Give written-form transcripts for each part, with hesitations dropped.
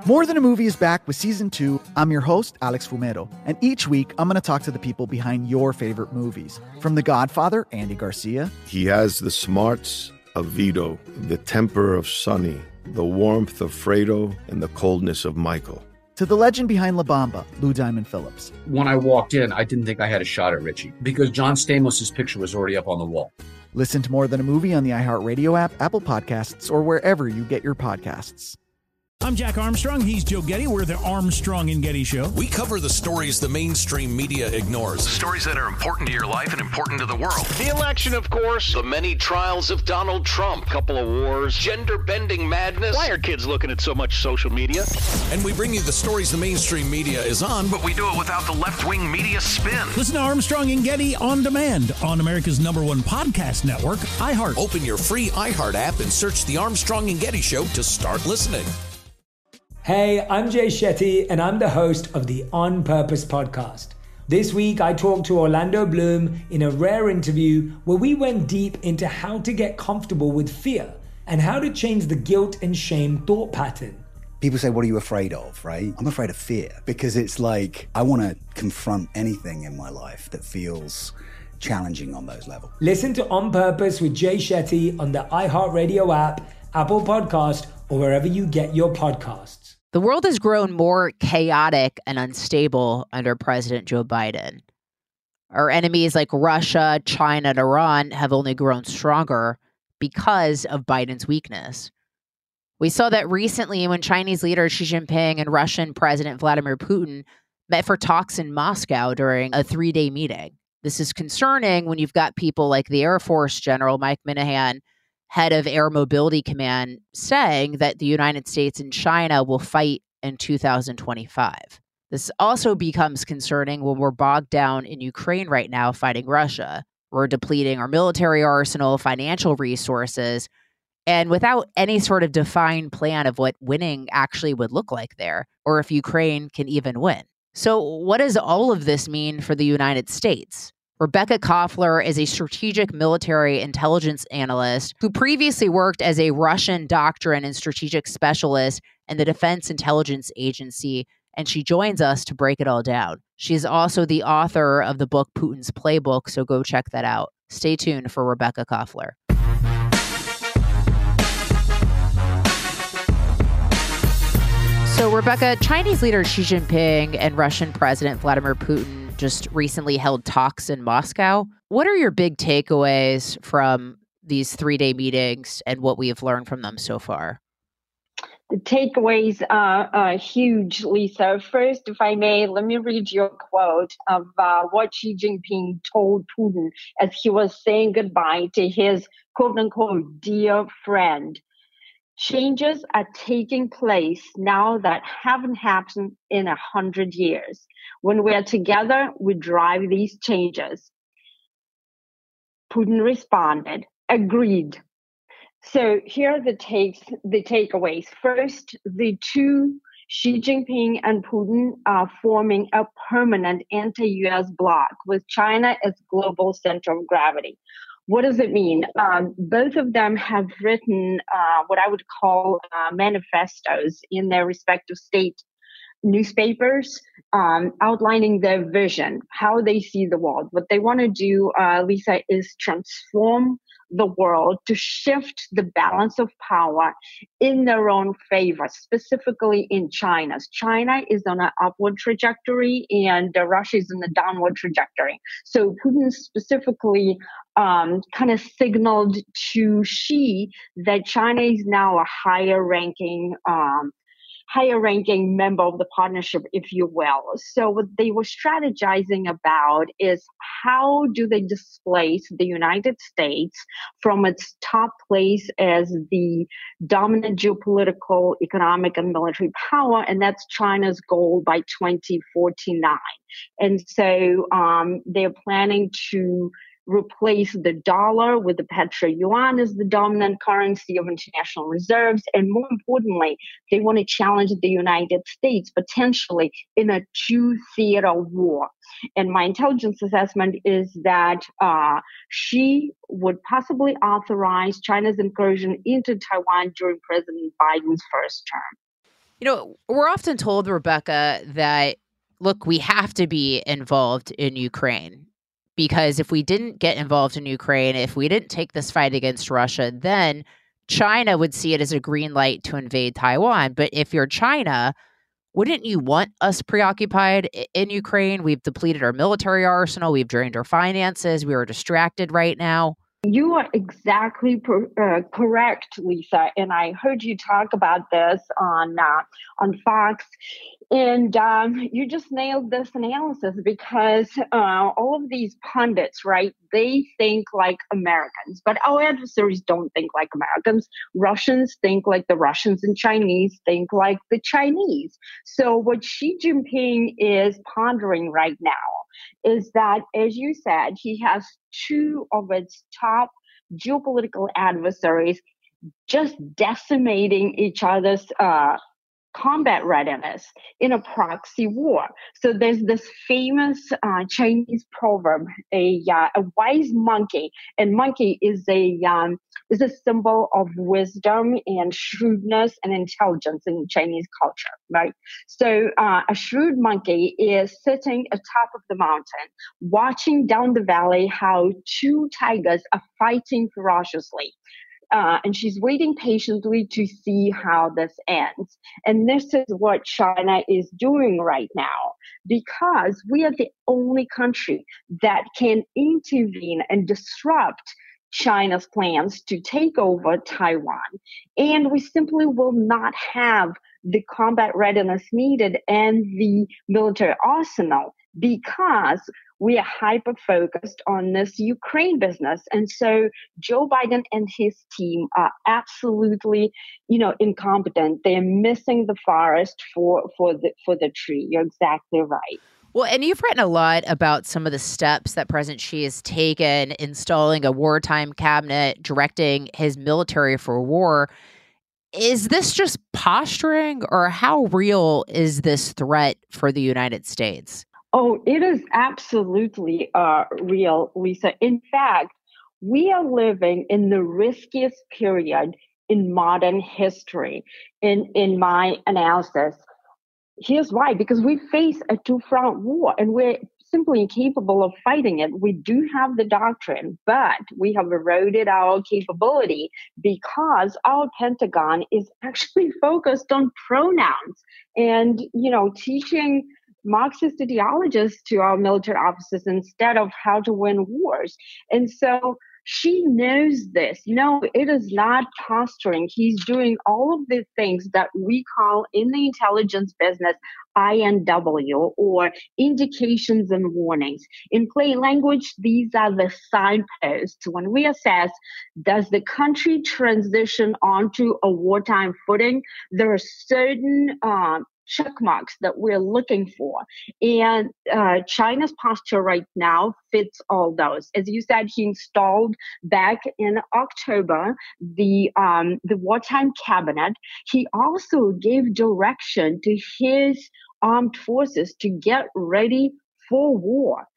More Than a Movie is back with Season 2. I'm your host, Alex Fumero, and each week I'm going to talk to the people behind your favorite movies. From The Godfather, Andy Garcia. He has the smarts of Vito, the temper of Sonny, the warmth of Fredo, and the coldness of Michael. To the legend behind La Bamba, Lou Diamond Phillips. When I walked in, I didn't think I had a shot at Richie because John Stamos' picture was already up on the wall. Listen to More Than a Movie on the iHeartRadio app, Apple Podcasts, or wherever you get your podcasts. I'm Jack Armstrong. He's Joe Getty. We're the Armstrong and Getty Show. We cover the stories the mainstream media ignores. Stories that are important to your life and important to the world. The election, of course. The many trials of Donald Trump. Couple of wars. Gender-bending madness. Why are kids looking at so much social media? And we bring you the stories the mainstream media is on, but we do it without the left-wing media spin. Listen to Armstrong and Getty on demand on America's #1 podcast network, iHeart. Open your free iHeart app and search The Armstrong and Getty Show to start listening. Hey, I'm Jay Shetty, and I'm the host of the On Purpose podcast. This week, I talked to Orlando Bloom in a rare interview where we went deep into how to get comfortable with fear and how to change the guilt and shame thought pattern. People say, what are you afraid of, right? I'm afraid of fear because it's like I want to confront anything in my life that feels challenging on those levels. Listen to On Purpose with Jay Shetty on the iHeartRadio app, Apple Podcast, or wherever you get your podcasts. The world has grown more chaotic and unstable under President Joe Biden. Our enemies like Russia, China, and Iran have only grown stronger because of Biden's weakness. We saw that recently when Chinese leader Xi Jinping and Russian President Vladimir Putin met for talks in Moscow during a 3-day meeting. This is concerning when you've got people like the Air Force General Mike Minihan, head of Air Mobility Command, saying that the United States and China will fight in 2025. This also becomes concerning when we're bogged down in Ukraine right now fighting Russia. We're depleting our military arsenal, financial resources, and without any sort of defined plan of what winning actually would look like there, or if Ukraine can even win. So what does all of this mean for the United States? Rebecca Koffler is a strategic military intelligence analyst who previously worked as a Russian doctrine and strategic specialist in the Defense Intelligence Agency, and she joins us to break it all down. She's also the author of the book Putin's Playbook, so go check that out. Stay tuned for Rebecca Koffler. So, Rebecca, Chinese leader Xi Jinping and Russian President Vladimir Putin just recently held talks in Moscow. What are your big takeaways from these 3-day meetings and what we have learned from them so far? The takeaways are huge, Lisa. First, if I may, let me read you a quote of what Xi Jinping told Putin as he was saying goodbye to his quote-unquote dear friend. Changes are taking place now that haven't happened in 100 years. When we are together, we drive these changes. Putin responded, agreed. So here are the takeaways. First, the two, Xi Jinping and Putin, are forming a permanent anti-US bloc with China as global center of gravity. What does it mean? Both of them have written what I would call manifestos in their respective state newspapers, outlining their vision, how they see the world. What they want to do, Lisa, is transform the world to shift the balance of power in their own favor, specifically in China's. China is on an upward trajectory and Russia is on a downward trajectory. So Putin specifically kind of signaled to Xi that China is now a higher ranking member of the partnership, if you will. So what they were strategizing about is how do they displace the United States from its top place as the dominant geopolitical, economic, and military power, and that's China's goal by 2049. And so they're planning to replace the dollar with the petro yuan as the dominant currency of international reserves. And more importantly, they want to challenge the United States potentially in a two-theater war. And my intelligence assessment is that Xi would possibly authorize China's incursion into Taiwan during President Biden's first term. You know, we're often told, Rebecca, that, look, we have to be involved in Ukraine because if we didn't get involved in Ukraine, if we didn't take this fight against Russia, then China would see it as a green light to invade Taiwan. But if you're China, wouldn't you want us preoccupied in Ukraine? We've depleted our military arsenal. We've drained our finances. We are distracted right now. You are exactly correct, Lisa. And I heard you talk about this on Fox. And you just nailed this analysis because all of these pundits, right, they think like Americans, but our adversaries don't think like Americans. Russians think like the Russians and Chinese think like the Chinese. So what Xi Jinping is pondering right now is that, as you said, he has two of its top geopolitical adversaries just decimating each other's combat readiness in a proxy war. So there's this famous Chinese proverb, a wise monkey, and monkey is a symbol of wisdom and shrewdness and intelligence in Chinese culture, right? So a shrewd monkey is sitting atop of the mountain, watching down the valley how two tigers are fighting ferociously. And she's waiting patiently to see how this ends. And this is what China is doing right now, because we are the only country that can intervene and disrupt China's plans to take over Taiwan. And we simply will not have the combat readiness needed and the military arsenal because we are hyper-focused on this Ukraine business. And so Joe Biden and his team are absolutely, incompetent. They're missing the forest for the tree. You're exactly right. Well, and you've written a lot about some of the steps that President Xi has taken, installing a wartime cabinet, directing his military for war. Is this just posturing, or how real is this threat for the United States? Oh, it is absolutely real, Lisa. In fact, we are living in the riskiest period in modern history, in my analysis. Here's why, because we face a two-front war and we're simply incapable of fighting it. We do have the doctrine, but we have eroded our capability because our Pentagon is actually focused on pronouns and, teaching Marxist ideologists to our military officers instead of how to win wars. And so she knows this. It is not posturing. He's doing all of the things that we call in the intelligence business INW, or indications and warnings. In plain language, these are the signposts. When we assess, does the country transition onto a wartime footing, there are certain check marks that we're looking for. And China's posture right now fits all those. As you said, he installed back in October the wartime cabinet. He also gave direction to his armed forces to get ready for war.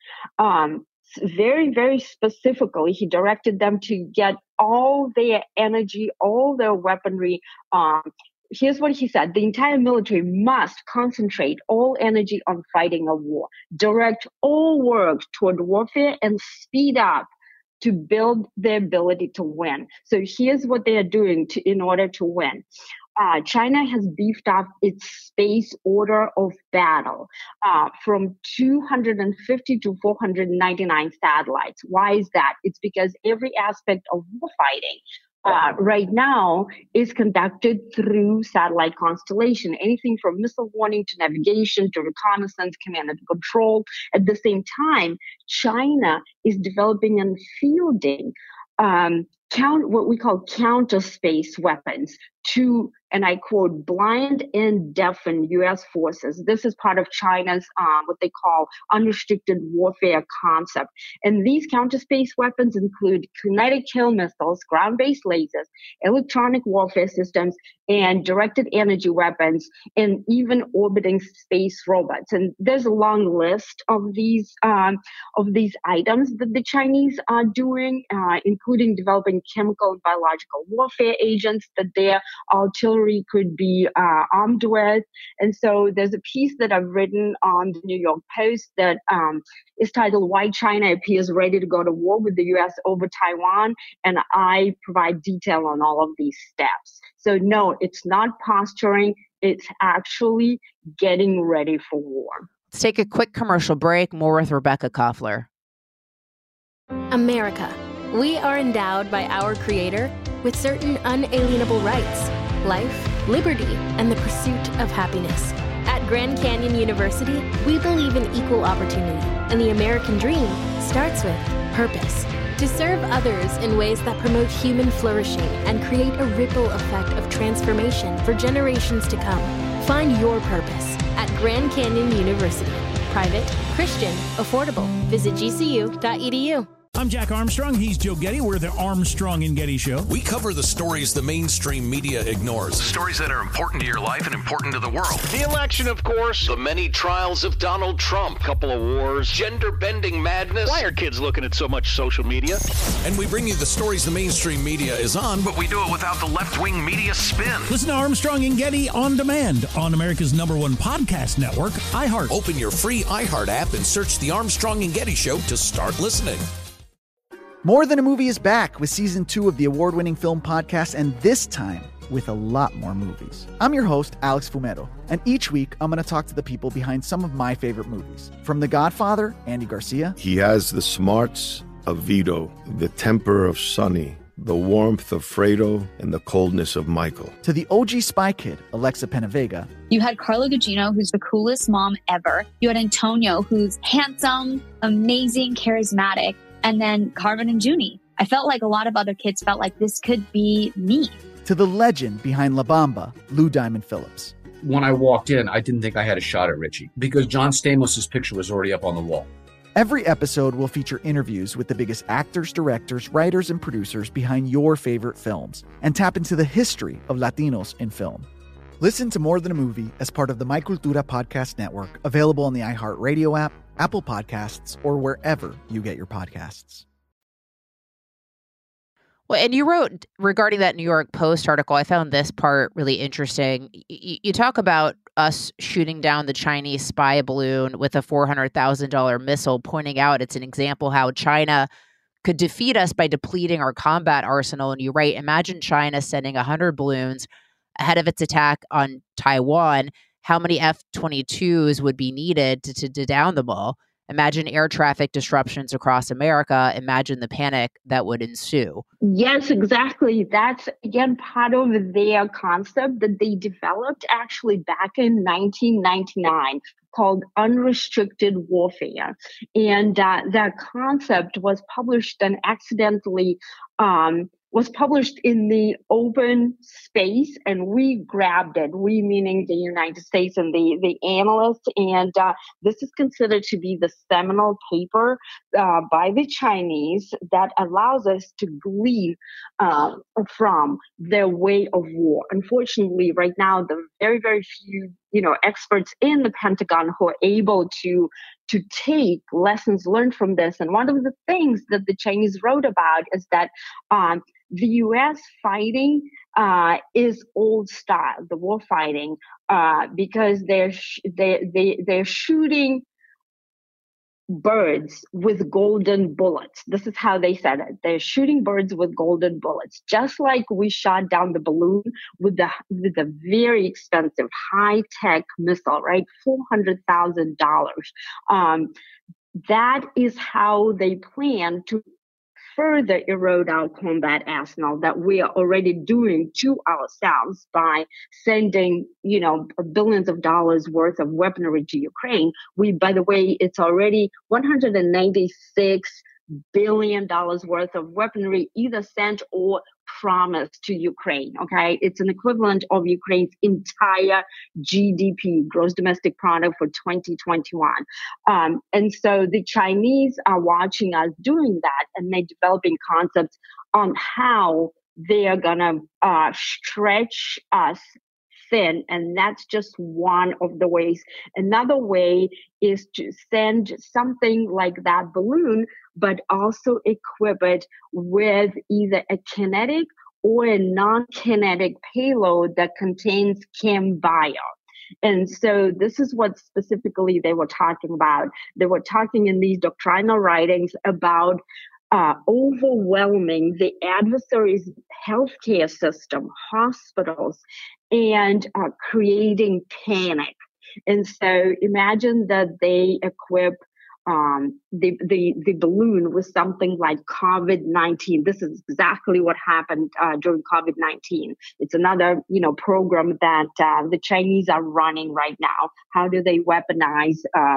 Very, very specifically, he directed them to get all their energy, all their weaponry. Here's what he said: the entire military must concentrate all energy on fighting a war, direct all work toward warfare, and speed up to build their ability to win. So here's what they are doing in order to win. China has beefed up its space order of battle from 250 to 499 satellites. Why is that? It's because every aspect of warfighting right now is conducted through satellite constellation, anything from missile warning to navigation to reconnaissance, command and control. At the same time, China is developing and fielding what we call counter space weapons to, and I quote, blind and deafen U.S. forces. This is part of China's what they call unrestricted warfare concept. And these counter space weapons include kinetic kill missiles, ground-based lasers, electronic warfare systems, and directed energy weapons, and even orbiting space robots. And there's a long list of these items that the Chinese are doing, including developing and chemical and biological warfare agents that their artillery could be armed with. And so there's a piece that I've written on the New York Post that is titled "Why China Appears Ready to Go to War with the U.S. over Taiwan." And I provide detail on all of these steps. So no, it's not posturing. It's actually getting ready for war. Let's take a quick commercial break. More with Rebecca Koffler. America. We are endowed by our Creator with certain unalienable rights: life, liberty, and the pursuit of happiness. At Grand Canyon University, we believe in equal opportunity, and the American dream starts with purpose. To serve others in ways that promote human flourishing and create a ripple effect of transformation for generations to come. Find your purpose at Grand Canyon University. Private, Christian, affordable. Visit gcu.edu. I'm Jack Armstrong. He's Joe Getty. We're the Armstrong and Getty Show. We cover the stories the mainstream media ignores. Stories that are important to your life and important to the world. The election, of course. The many trials of Donald Trump. Couple of wars. Gender-bending madness. Why are kids looking at so much social media? And we bring you the stories the mainstream media is on, but we do it without the left-wing media spin. Listen to Armstrong and Getty on demand on America's #1 podcast network, iHeart. Open your free iHeart app and search The Armstrong and Getty Show to start listening. More Than a Movie is back with season 2 of the award-winning film podcast, and this time with a lot more movies. I'm your host, Alex Fumero, and each week I'm going to talk to the people behind some of my favorite movies. From The Godfather, Andy Garcia. He has the smarts of Vito, the temper of Sonny, the warmth of Fredo, and the coldness of Michael. To the OG Spy Kid, Alexa Penavega. You had Carla Gugino, who's the coolest mom ever. You had Antonio, who's handsome, amazing, charismatic. And then Carmen and Junie. I felt like a lot of other kids felt like this could be me. To the legend behind La Bamba, Lou Diamond Phillips. When I walked in, I didn't think I had a shot at Richie because John Stamos' picture was already up on the wall. Every episode will feature interviews with the biggest actors, directors, writers, and producers behind your favorite films and tap into the history of Latinos in film. Listen to More Than a Movie as part of the My Cultura podcast network, available on the iHeartRadio app, Apple Podcasts, or wherever you get your podcasts. Well, and you wrote regarding that New York Post article, I found this part really interesting. You talk about us shooting down the Chinese spy balloon with a $400,000 missile, pointing out it's an example how China could defeat us by depleting our combat arsenal. And you write, imagine China sending 100 balloons ahead of its attack on Taiwan. How many F-22s would be needed to down them all? Imagine air traffic disruptions across America. Imagine the panic that would ensue. Yes, exactly. That's, again, part of their concept that they developed actually back in 1999 called unrestricted warfare. And that concept was published and accidentally was published in the open space, and we grabbed it, we meaning the United States and the analysts, and this is considered to be the seminal paper by the Chinese that allows us to glean from their way of war. Unfortunately, right now, the very, very few experts in the Pentagon who are able to take lessons learned from this. And one of the things that the Chinese wrote about is that the U.S. fighting is old style, the war fighting, because they're shooting birds with golden bullets. This is how they said it. They're shooting birds with golden bullets, just like we shot down the balloon with the very expensive high-tech missile, right? $400,000. That is how they plan to further erode our combat arsenal that we are already doing to ourselves by sending, billions of dollars worth of weaponry to Ukraine. By the way, it's already $196 billion worth of weaponry either sent or promised to Ukraine. Okay, it's an equivalent of Ukraine's entire GDP, gross domestic product, for 2021. And so the Chinese are watching us doing that, and they're developing concepts on how they are gonna stretch us thin, and that's just one of the ways. Another way is to send something like that balloon, but also equip it with either a kinetic or a non-kinetic payload that contains ChemBio. And so this is what specifically they were talking about. They were talking in these doctrinal writings about overwhelming the adversary's healthcare system, hospitals, and creating panic. And so imagine that they equip the balloon with something like COVID-19. This is exactly what happened during COVID-19. It's another, program that the Chinese are running right now. How do they weaponize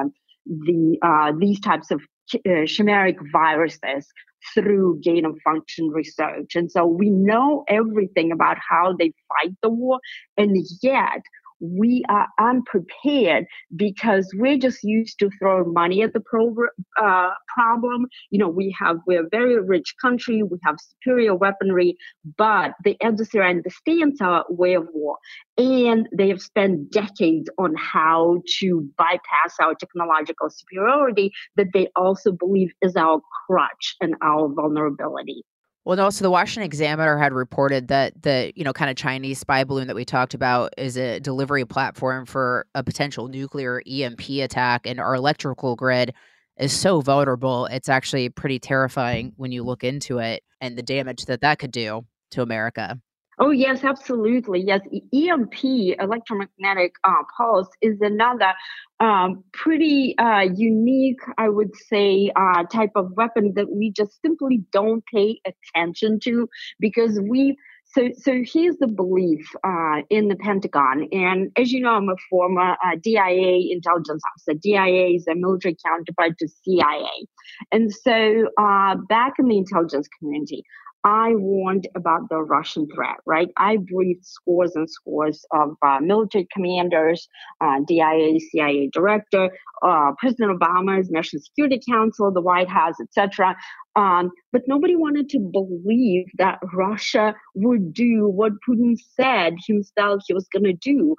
these types of chimeric viruses through gain of function research? And so we know everything about how they fight the war, and yet we are unprepared because we're just used to throwing money at the problem. We're a very rich country. We have superior weaponry, but the adversary understands our way of war. And they have spent decades on how to bypass our technological superiority that they also believe is our crutch and our vulnerability. Well, no, so the Washington Examiner had reported that the, kind of Chinese spy balloon that we talked about is a delivery platform for a potential nuclear EMP attack, and our electrical grid is so vulnerable. It's actually pretty terrifying when you look into it and the damage that could do to America. Oh, yes, absolutely. Yes, EMP, electromagnetic pulse, is another pretty unique, I would say, type of weapon that we just simply don't pay attention to because So here's the belief in the Pentagon. And as you know, I'm a former DIA intelligence officer. DIA is a military counterpart to CIA. And so back in the intelligence community, I warned about the Russian threat, right? I briefed scores and scores of military commanders, DIA, CIA director, President Obama's National Security Council, the White House, etc. But nobody wanted to believe that Russia would do what Putin said himself he was going to do.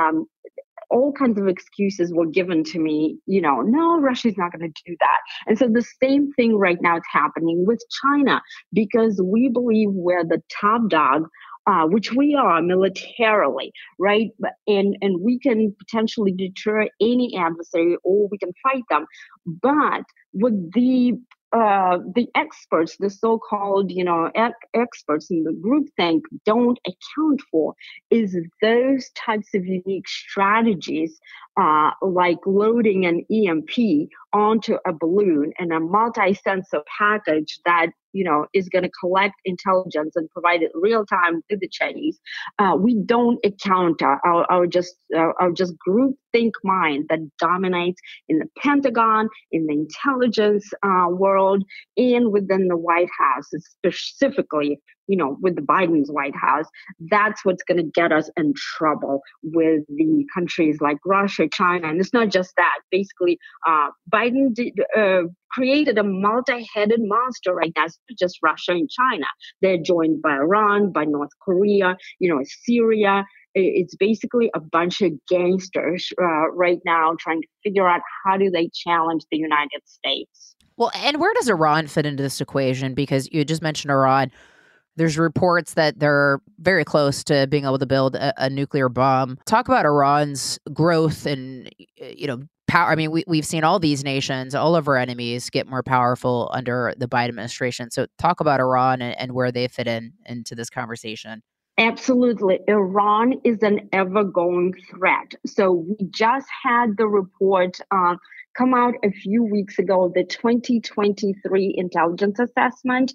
All kinds of excuses were given to me, no, Russia's not going to do that. And so the same thing right now is happening with China because we believe we're the top dog, which we are militarily, right? And we can potentially deter any adversary or we can fight them. But with the experts, the so-called, experts in the groupthink don't account for is those types of unique strategies, like loading an EMP onto a balloon and a multi-sensor package that, is going to collect intelligence and provide it real time to the Chinese. We don't account our just groupthink mind that dominates in the Pentagon, in the intelligence world, and within the White House, specifically, with the Biden's White House. That's what's going to get us in trouble with the countries like Russia, China. And it's not just that. Basically, Biden created a multi-headed monster right now. It's not just Russia and China. They're joined by Iran, by North Korea, Syria. It's basically a bunch of gangsters right now trying to figure out how do they challenge the United States. Well, and where does Iran fit into this equation? Because you just mentioned Iran. There's reports that they're very close to being able to build a nuclear bomb. Talk about Iran's growth and, power. I mean, we've seen all these nations, all of our enemies get more powerful under the Biden administration. So talk about Iran and where they fit into this conversation. Absolutely. Iran is an ever-growing threat. So we just had the report come out a few weeks ago, the 2023 intelligence assessment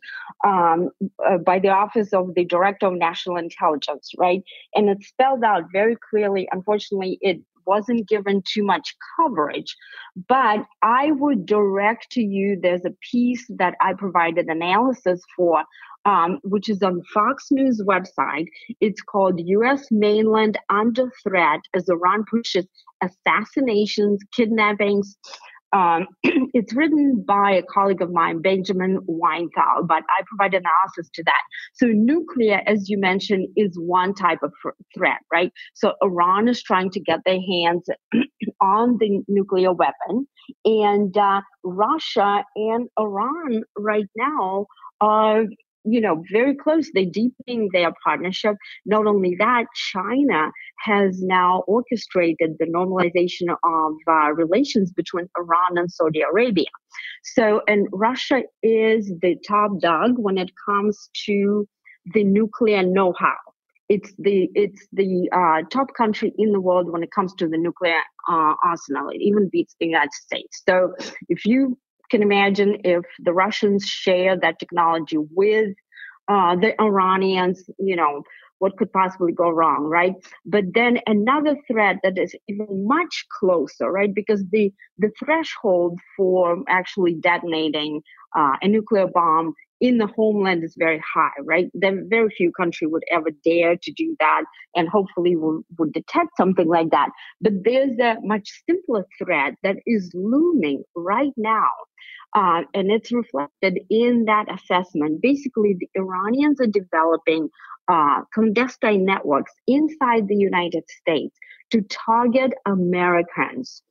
by the Office of the Director of National Intelligence, right? And it spelled out very clearly, unfortunately, it wasn't given too much coverage, but I would direct to you, there's a piece that I provided analysis for, which is on Fox News website. It's called U.S. Mainland Under Threat as Iran Pushes Assassinations, Kidnappings, It's written by a colleague of mine, Benjamin Weinthal, but I provide analysis to that. So nuclear, as you mentioned, is one type of threat, right? So Iran is trying to get their hands on the nuclear weapon, and Russia and Iran right now are very close. They're deepening their partnership. Not only that, China has now orchestrated the normalization of relations between Iran and Saudi Arabia. So, and Russia is the top dog when it comes to the nuclear know-how. It's the top country in the world when it comes to the nuclear arsenal. It even beats the United States. So if you can imagine, if the Russians share that technology with the Iranians, what could possibly go wrong, right? But then another threat that is even much closer, right? Because the threshold for actually detonating a nuclear bomb in the homeland is very high, right? Then very few countries would ever dare to do that, and hopefully would detect something like that. But there's a much simpler threat that is looming right now. And it's reflected in that assessment. Basically, the Iranians are developing clandestine networks inside the United States to target Americans.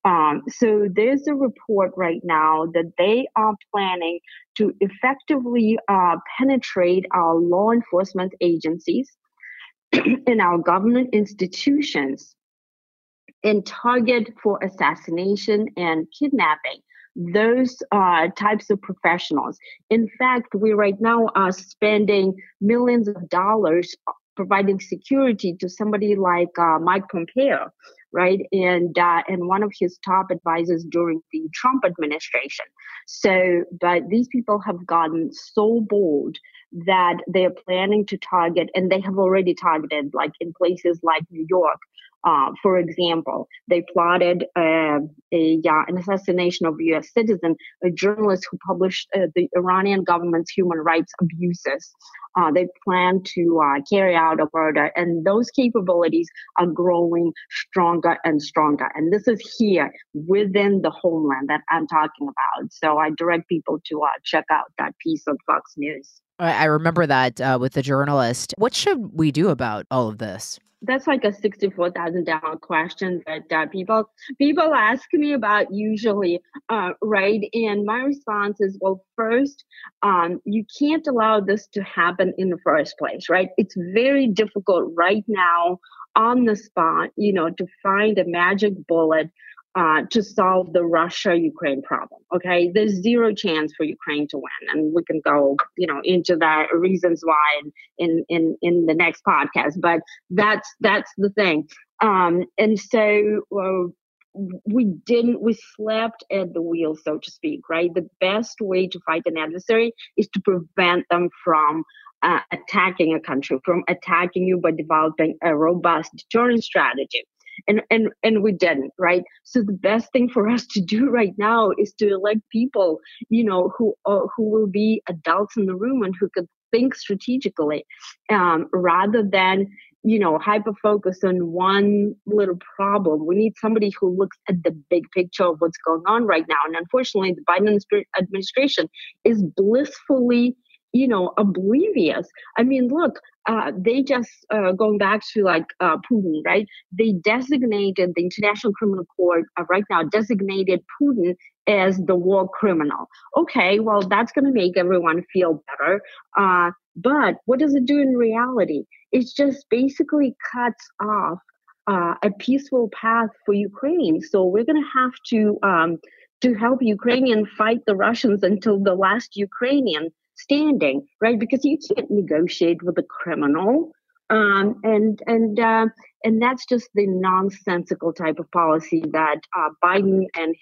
So there's a report right now that they are planning to effectively penetrate our law enforcement agencies and our government institutions and target for assassination and kidnapping those types of professionals. In fact, we right now are spending millions of dollars providing security to somebody like Mike Pompeo, right? And one of his top advisors during the Trump administration. So, but these people have gotten so bold that they're planning to target, and they have already targeted, like in places like New York. For example, they plotted an assassination of a U.S. citizen, a journalist who published the Iranian government's human rights abuses. They plan to carry out a murder, and those capabilities are growing stronger and stronger. And this is here within the homeland that I'm talking about. So I direct people to check out that piece of Fox News. I remember that with the journalist. What should we do about all of this? That's like a $64,000 question that people ask me about usually, right? And my response is, well, first, you can't allow this to happen in the first place, right? It's very difficult right now on the spot, to find a magic bullet to solve the Russia-Ukraine problem. Okay, there's zero chance for Ukraine to win, and we can go, into the reasons why in the next podcast. But that's the thing. And so we slept at the wheel, so to speak. Right, the best way to fight an adversary is to prevent them from attacking a country, from attacking you by developing a robust deterrent strategy. And we didn't, right? So the best thing for us to do right now is to elect people, who will be adults in the room and who could think strategically, rather than, hyper focus on one little problem. We need somebody who looks at the big picture of what's going on right now. And unfortunately, the Biden administration is blissfully, oblivious. I mean, look, they just, going back to Putin, right? They designated, the International Criminal Court right now designated Putin as the war criminal. Okay, well, that's going to make everyone feel better. But what does it do in reality? It just basically cuts off a peaceful path for Ukraine. So we're going to have to help Ukrainians fight the Russians until the last Ukrainian standing, right? Because you can't negotiate with a criminal, and that's just the nonsensical type of policy that Biden and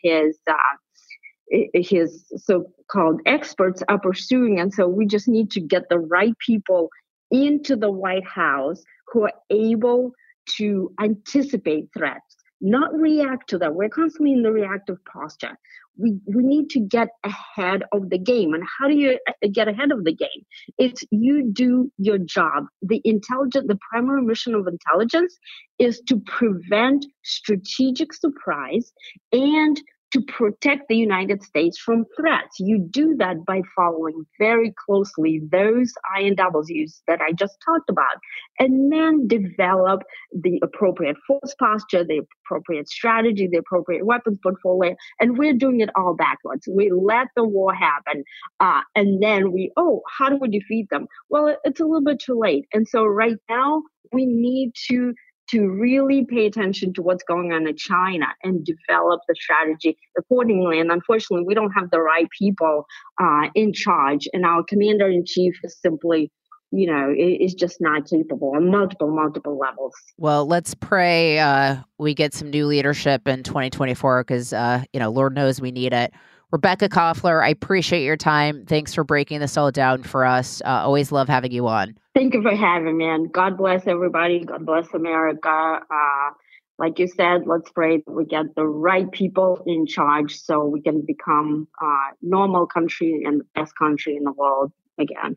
his so-called experts are pursuing. And so we just need to get the right people into the White House who are able to anticipate threats, not react to them. We're constantly in the reactive posture. We need to get ahead of the game. And how do you get ahead of the game? It's you do your job. The primary mission of intelligence is to prevent strategic surprise and to protect the United States from threats. You do that by following very closely those INWs that I just talked about, and then develop the appropriate force posture, the appropriate strategy, the appropriate weapons portfolio. And we're doing it all backwards. We let the war happen, and then how do we defeat them? Well, it's a little bit too late. And so right now, we need to really pay attention to what's going on in China and develop the strategy accordingly. And unfortunately, we don't have the right people in charge. And our commander-in-chief is simply, is just not capable on multiple levels. Well, let's pray we get some new leadership in 2024 because, Lord knows we need it. Rebecca Koffler, I appreciate your time. Thanks for breaking this all down for us. Always love having you on. Thank you for having me, and God bless everybody. God bless America. Like you said, let's pray that we get the right people in charge so we can become a normal country and the best country in the world again.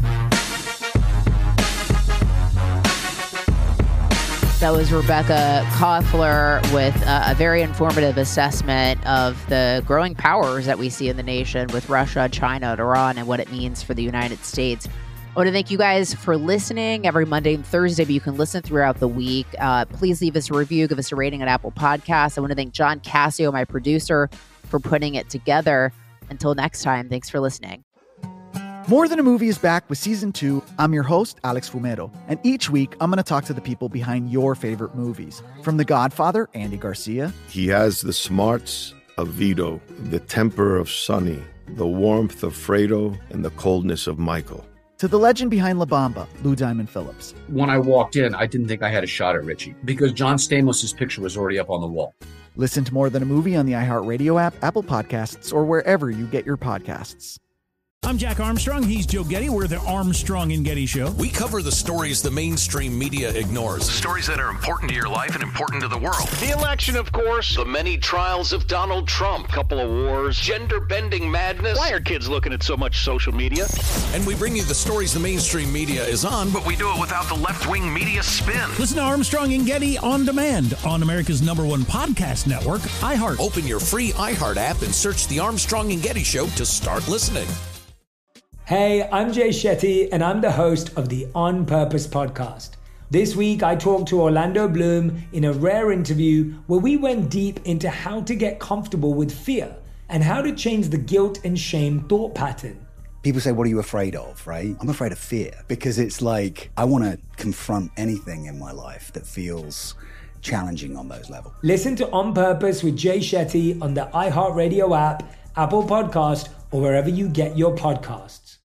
That was Rebecca Koffler with a very informative assessment of the growing powers that we see in the nation with Russia, China, and Iran, and what it means for the United States. I want to thank you guys for listening every Monday and Thursday, but you can listen throughout the week. Please leave us a review, give us a rating on Apple Podcasts. I want to thank John Cassio, my producer, for putting it together. Until next time, thanks for listening. More Than a Movie is back with Season 2. I'm your host, Alex Fumero, and each week I'm going to talk to the people behind your favorite movies. From The Godfather, Andy Garcia. He has the smarts of Vito, the temper of Sonny, the warmth of Fredo, and the coldness of Michael. To the legend behind La Bamba, Lou Diamond Phillips. When I walked in, I didn't think I had a shot at Richie because John Stamos' picture was already up on the wall. Listen to More Than a Movie on the iHeartRadio app, Apple Podcasts, or wherever you get your podcasts. I'm Jack Armstrong. He's Joe Getty. We're the Armstrong and Getty Show. We cover the stories the mainstream media ignores. Stories that are important to your life and important to the world. The election, of course. The many trials of Donald Trump. Couple of wars. Gender-bending madness. Why are kids looking at so much social media? And we bring you the stories the mainstream media is on, but we do it without the left-wing media spin. Listen to Armstrong and Getty on demand on America's #1 podcast network, iHeart. Open your free iHeart app and search The Armstrong and Getty Show to start listening. Hey, I'm Jay Shetty, and I'm the host of the On Purpose podcast. This week, I talked to Orlando Bloom in a rare interview where we went deep into how to get comfortable with fear and how to change the guilt and shame thought pattern. People say, what are you afraid of, right? I'm afraid of fear because it's like I want to confront anything in my life that feels challenging on those levels. Listen to On Purpose with Jay Shetty on the iHeartRadio app, Apple Podcast, or wherever you get your podcasts.